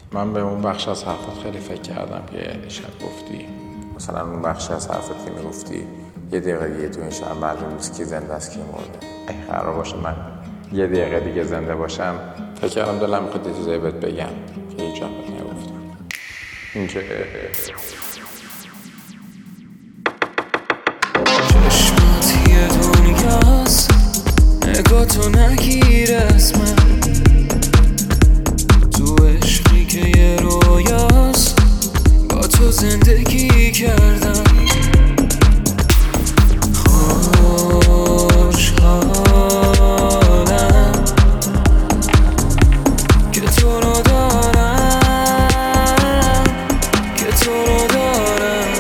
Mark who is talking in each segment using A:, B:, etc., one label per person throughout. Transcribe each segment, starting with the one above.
A: من به اون بخش از حرفت خیلی فکر کردم که دیشب گفتی، مثلا اون بخش از حرفت که میگفتی یه دقیقه دیگه تو این شهر معلوم نیست کی زنده است کی مرده. ای قرار باشه من یه دقیقه دیگه زنده باشم، فکر کردم دلم میخواد یه چیزایی بهت بگم که هیچ وقت نگفتم. اینکه
B: چشمات یه دنیاست، نگاه تو نگیر از من، تو عشقی که یه رویاست، با تو زندگی کردم. خوشحالم که تو رو دارم، که تو رو دارم.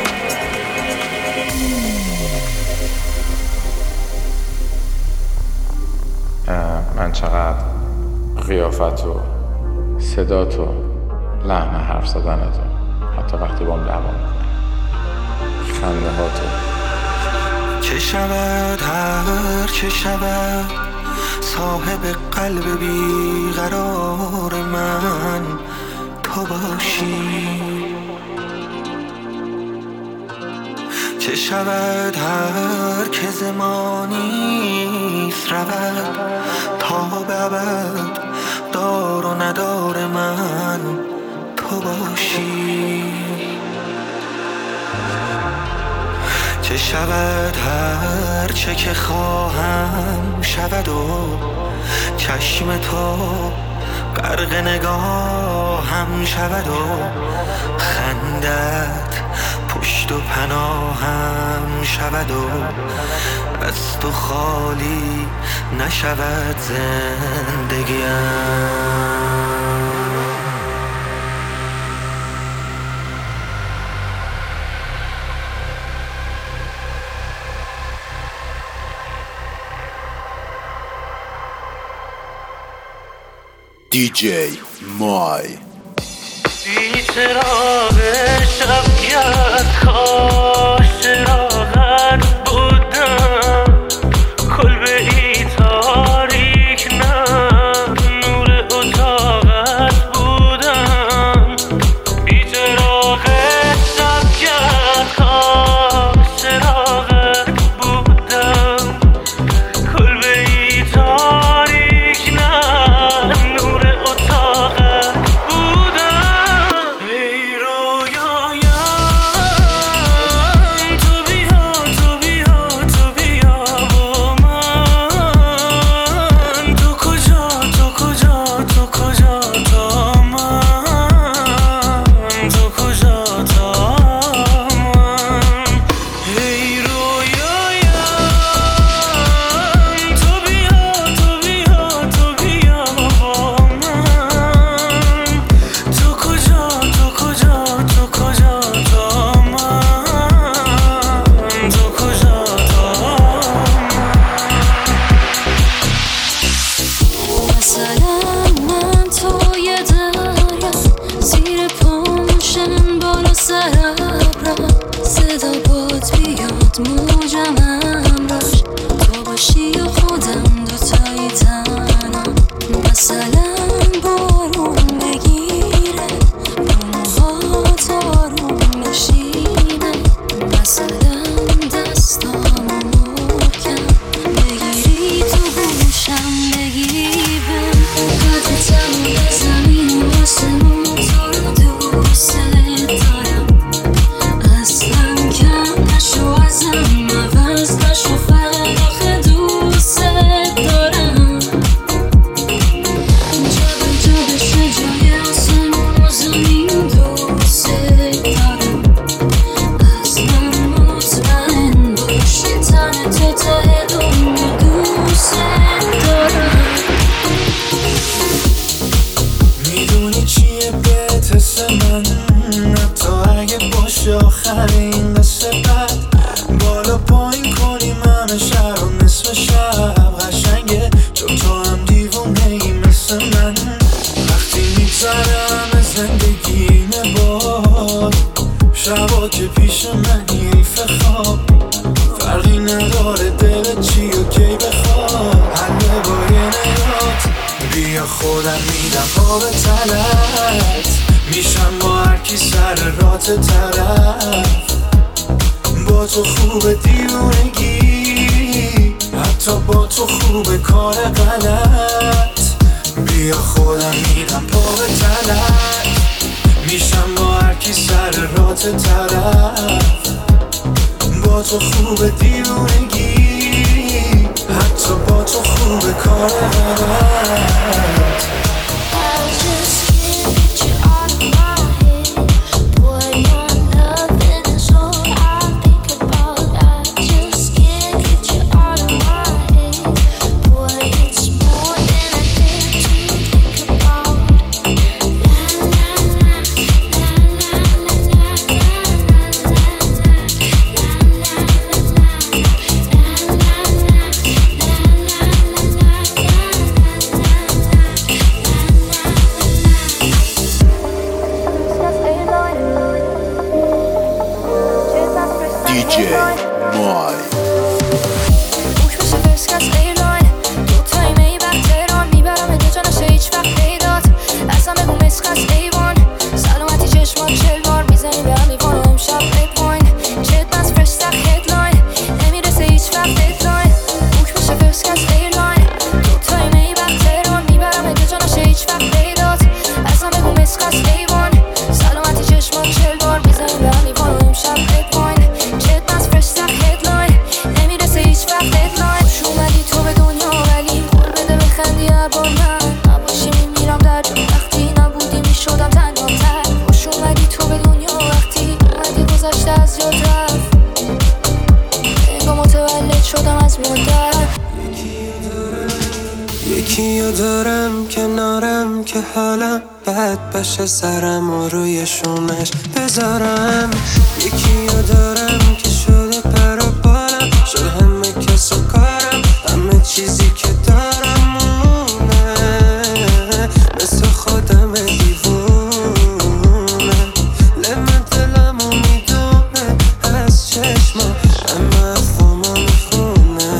A: من چقدر قیافت و صدات و لحن حرف زدنت و حتی وقتی با هم دعوا میکنی خنده هاتو
B: چه شود هر چه شود، صاحب قلب بیقرار من تو باشی. چه شود هر که زمانیست رود، تا به ابد دار و ندار من تو باشی. چه شود هر چه که خواهم شود و چشم تو غرق نگاهم شود و خندت پشت و پناهم شود و از تو خالی نشود زندگیم.
C: DJ مای
B: بی چراغ شب کرد، کاش چراغت بودم، کلبه ای تاریک نه نور اتاقت بودم. بی چراغ شب کرد، کاش چراغت بودم، کلبه ای تاریک نه نور اتاقت بودم. ای رویایم تو بیا، تو بیا، تو بیا با من. تو کجا، تو کجا، تو کجا تا من، تو کجا تا من. ای رویایم تو بیا، تو بیا، تو بیا با من. تو کجا، تو کجا، تو کجا تا من، تو کجا تا من. مثلا من توی دریا، زیر پاموشم بالا سرابرم، صدا باد بیاد موجم همراش، تو باشی و خودم دوتایی تنها. مثلا بارون بگیره رو موهات آروم بشینه، مثلا دستامو محکم بگیری تو گوشم بگی بهم قدرتم به زمین و آسمون، تو رو دوست دارم. اصلا کم نشو ازم، عوض نشو فقط آخه دوست دارم. جا به جا بشه جای آسمون و زمین، دوست دارم. اصلا مطمئن باش که تن تو ته دنیا دوست دارم. میدونی چیه بهت حس من، حتی اگه باشه آخرین قصه بد، بالا پایین کنیم همه شهر و نصف شب قشنگه، چون تو هم دیوونه ای مثل من. وقتی میگذرم از زندگی اینه باد، شبا که پیش منی حیف خواب، فرقی نداره دلت چی و کی بخواد، حله با یه نگات بیا خودم میدم آب تلت، میشم با هرکی سر رات طرف. با تو خوبه دیوونگی، حتی با تو خوبه کار غلط. بیا خودم میرم پا به تلک، میشم با هرکی سر رات طرف. با تو خوبه دیوونگی، حتی با تو خوبه کار غلط.
C: DJ Moy.
B: یکیو دارم کنارم که حالم بد بشه، سرم و روی شونش بذارم. یکیو دارم که شده پر و بالم، شد همه کس و کارم، همه چیزی که دارم مونه، مثل خودم دیوونه. لمن دلمو میدونه از چشما، اما افهمو میخونه.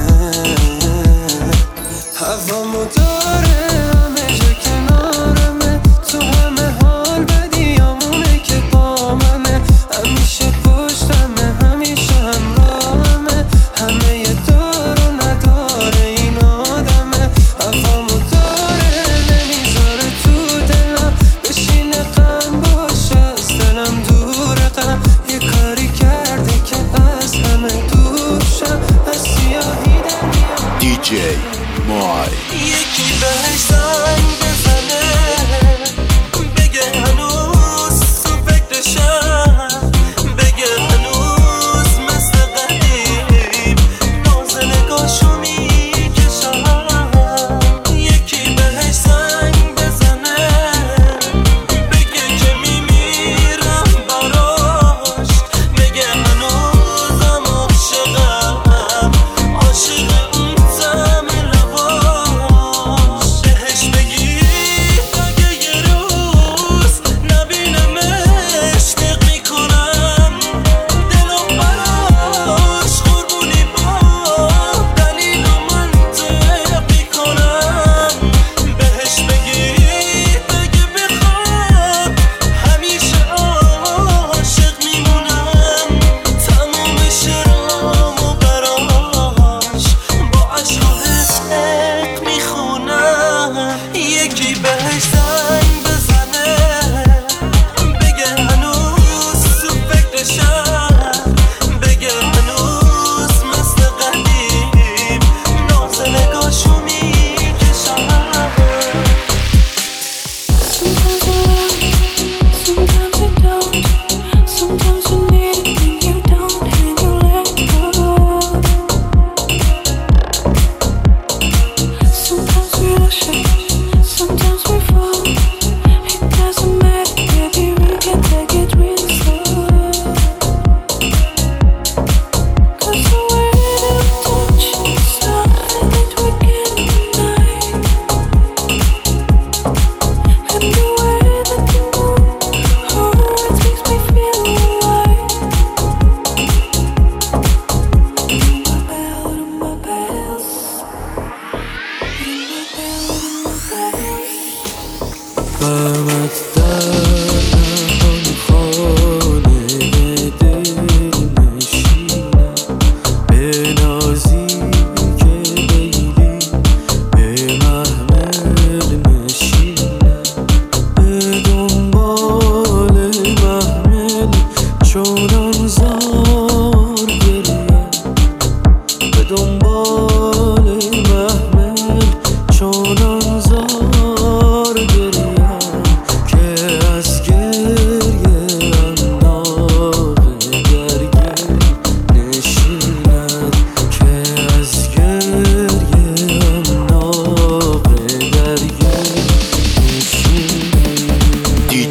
B: هوامو داره همه جا کنارمه، تو همه حال بدیامونه که با منه. همیشه پشتمه، همیشه همراهمه، همه یه دار و نداره این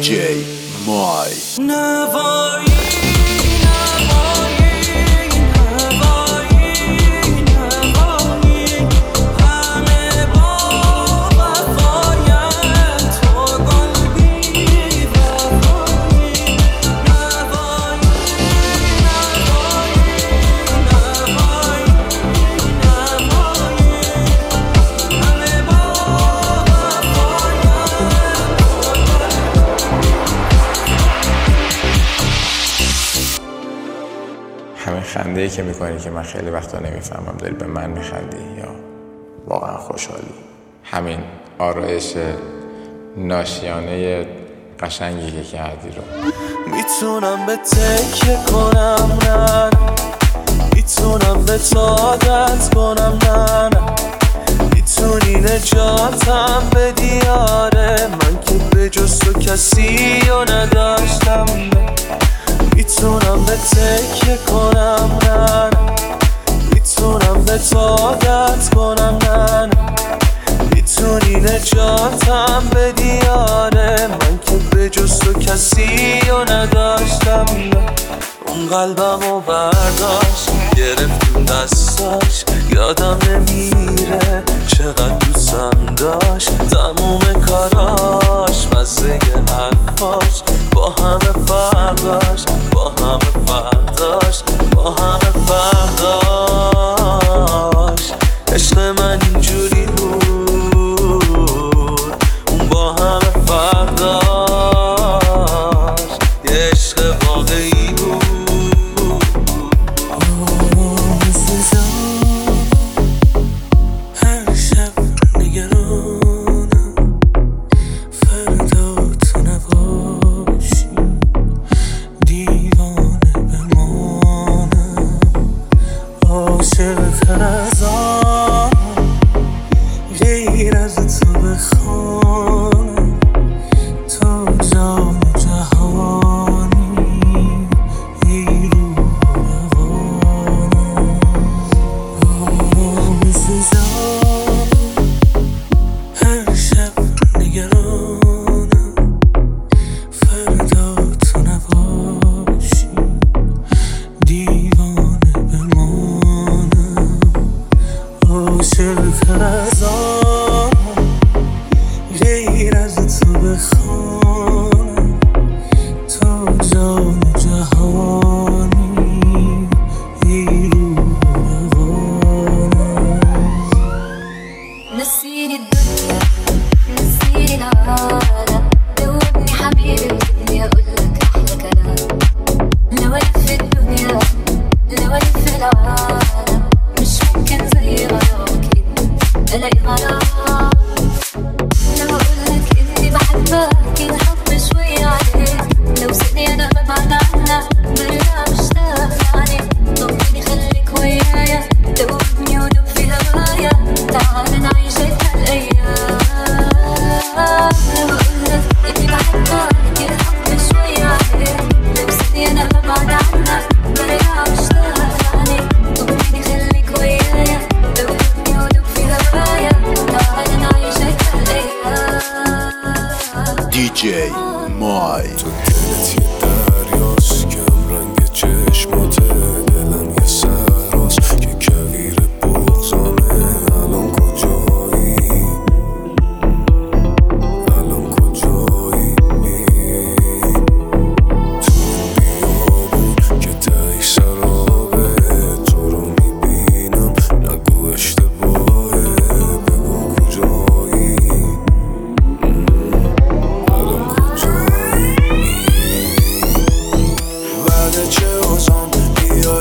C: DJ Moy.
A: همین خنده‌ای که میکنی که من خیلی وقتا نمیفهمم داری به من میخندی یا واقعا خوشحالی. همین آرایش ناشیانه قشنگی که کردی رو
B: میتونم به تکیه کنم نه میتونم به عادت کنم نه میتونی نجاتم بدی آره من که به جز تو کسی رو نداشتم میتونم به تکیه کنم نه میتونم به عادت کنم نه میتونی نجاتم بدی آره من که به جز تو کسی رو نداشتم اون قلبم رو برداشت گرفتیم دستاش یادم نمیره چقدر دوستم داشت تموم کاراش مزه حرفاش با همه فرداش با همه فرداش با همه فرداش عشق من اینجوری بود اون با همه فرداش یه عشق واقعی بود هر شب نگرانم فردا تو نباشی دیوانه بمانم عاشق تر از آن غیر از تو بخوانم تو جان جهانی ای روح روانم میسوزم هر شب نگرانم فردا تو نباشی دیوانه بمانم عاشق تر از آن غیر از تو بخوانم تو جان جهانی ای روح روانم
D: نسيني الدنيا نسيني العالم دوبني حبيبي بدي اقولك احلى كلام لو الف الدنيا لو الف العالم مش ممكن زي غرامك الاقي غرام لو اقولك اني بحبك الحب شوي عليك لو ثانية انا ببعد عنك برجع مشتاق عليك ضمني خليك ويايا دوبني ودوب في هوايا تعال نعيشك هالايام لو اقولك اني بحبك الحب شوي عليك لو ثانية انا ببعد عنك برجع مشتاق عليك ضمني خليك ويايا دوبني ودوب في هوايا تعال نعيشك هالايام
C: DJ Moy.
B: تو دلت یه دریاست کم رنگ چشماته دلم یه سراست که کویر بغضامه الان کجایی الان کجایی تو این بیابون که تهی سرابه تو رو میبینم نگو اشتباهه بگو کجایی الان کجایی بعد چه بازم بیا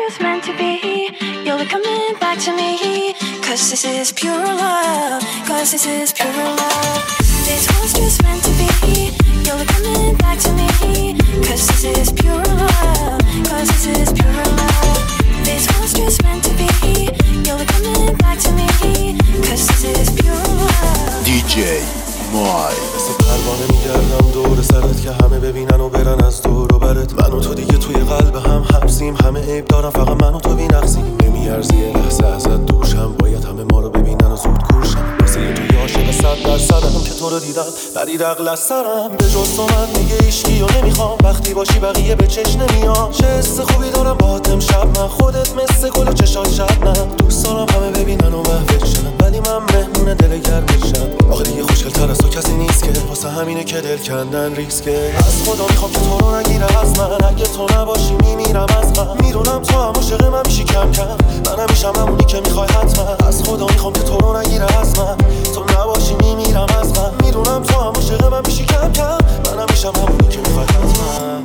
E: just meant to be. You'll be coming back to me. Cause this is pure love. Cause this is pure love. This was just meant to be. You'll be coming back to me. Cause this is pure love. Cause this is pure love. This was just meant to be. You'll be coming back to me. Cause this is pure love.
C: DJ موهای
F: مثل پروانه میگردم دور سرت که همه ببینن و برن از دور و برت. من و تو دیگه توی قلب هم حبسیم. همه عیب دارم فقط من و تو بی‌نقصیم. نمیارزی یه لحظه ازت دوشم. باید همه ما رو ببینن و زود گوشم. واسه توی عاشق 100% که تو رو دیدم بری رقل از سرم. به جز تو من دیگه هیچکی رو نمیخوام. وقتی باشی بقیه به چش نمیان. چه حس خوبی دارم باهات امشب. من خودت مثل گل چشات شبنم. دوست دارم همه ببینن و محوشن. ولی من مهمون دل گرمشم. آخه دیگه خوشگل‌تر از تو کسی نیست که. واسه همینه که دل کندن ریسکه. از خدا میخوام که تو رو نگیره از من. اگه تو نباشی میمیرم از غم. میدونم تو هم عاشق من میشی کم کم. منم میشم همونی که میخوای حتما. از خدا میخوام که تو رو نگیره از من. تو نباشی میمیرم از غم. میدونم تو هم عاشق من میشی کم کم. منم میشم همونی که میخوای حتما.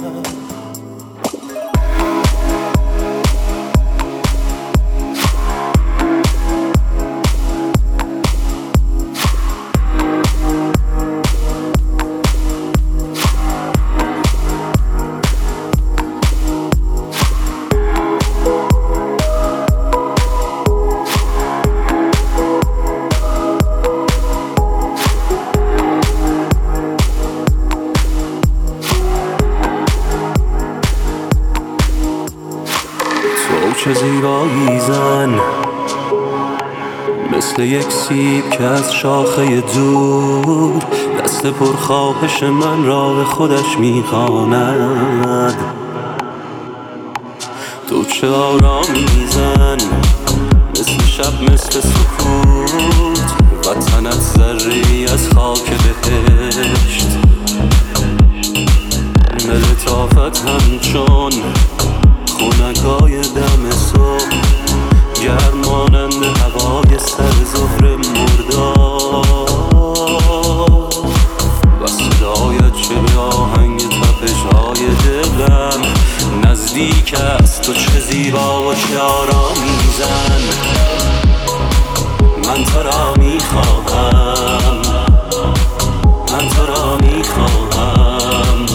B: چه زیبایی زن، مثل یک سیب که از شاخه دور دست پرخواهش من را به خودش میخواند. تو چه آرامی زن، مثل شب مثل سکوت، وطنت ذره‌ای از خاک بهشت. لطافت همچون خونکای دم صبح، گرمانند هوای سر ظهر مرداد. و صدایت چه به آهنگ تپش‌های دلم نزدیک است. تو چه زیبا و چه آرامی زن، من تو را میخواهم، من تو را میخواهم.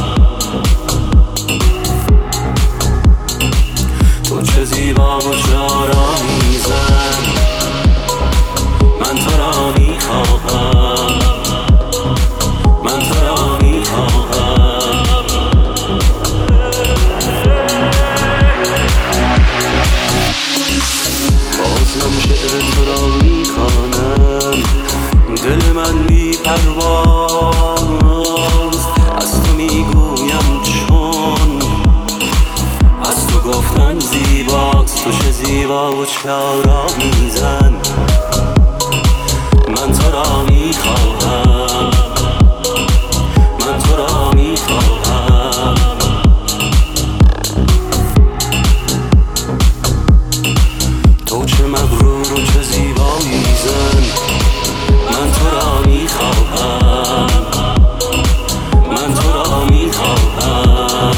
B: تو چه زیبا و چه آرامی زن، من تو را میخواهم، من تو را میخواهم. بازم شعر تو را میخوانم، دل من بی پرواز از تو میگویم چون از تو گفتن زیباست. تو چه زیبا و چه آرامی زن، من تو را میخواهم، من تو را میخواهم. تو چه مغرور و چه زیبایی زن، من تو را میخواهم، من تو را میخواهم.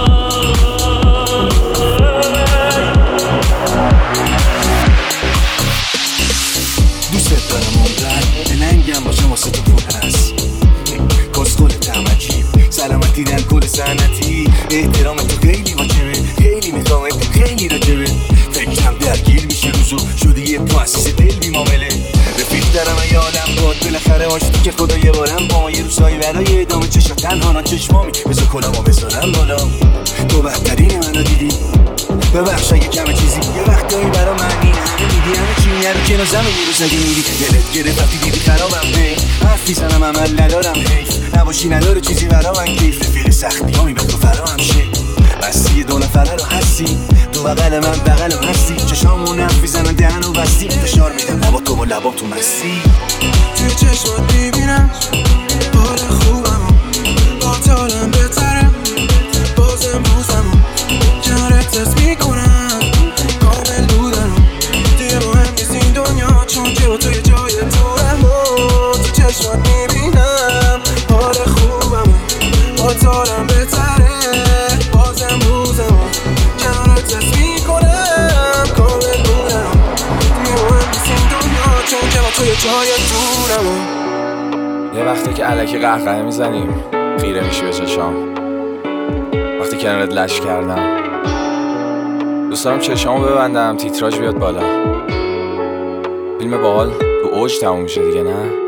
G: دوست دارم عمرن به ننگم باشم واسه تو پر هست. کسخل تمجیم سلامتی در کل سنتی. احترام تو خیلی واجبه، خیلی میخوامت، خیلی راجبه. فکرم درگیر میشه روزو شده یه مؤسسه دل بی معامله. رفیق دارم ای عالم باد بالاخره آشتی که خدا یه بارم با ما یه روزایی برای ادامه چشا تنها چشمامی بذار کلامو بذارم بالا. تو بهترین منو دیدی، ببخش اگه کمه چیزی یه وقتایی برا من این همه میدی. همه چی میگه رو کنار زمین یه روز اگه میری دلت گرفت وقتی دیدی خرابم هی حرف میزنم عمل ندارم حیف نباشی نداره چیزی برا من کیف. رفیق سختی هامی به تو فراهم شه بستی دو نفره رو هستی تو بغل من بغل و هستی. چشامون حرف میزنن دهن و بستی فشار میدم لبا تو و لبا تو مستی.
B: توی چشمات میبینم حال خوبمو با تالم بهتره. باز امروزمو کنارت حس میکنم کامل بودنو دیگه مهم نیست این دنیا چون که با توی جای دورم. تو چشمات میبینم حال خوبمو با تالم بهتره. باز امروزمو کنارت حس میکنم جای دورمه.
H: یه وقتی که الکی قهقه میزنیم خیره میشی به چشام، وقتی کنارت لش کردم دوست دارم چشامو ببندم تیتراژ بیاد بالا، فیلم باحال تو اوج تموم میشه دیگه نه؟